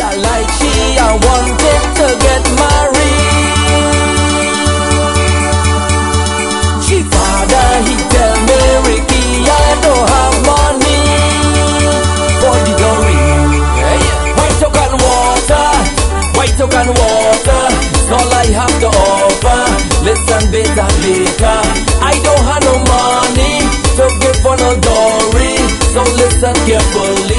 I like she, I wanted to get married. She father, he tell me, Ricky, I don't have money for the dowry. White oak and water, white oak and water, it's all I have to offer. Listen, beta, beta, I don't have no money to give for no dowry, so listen carefully.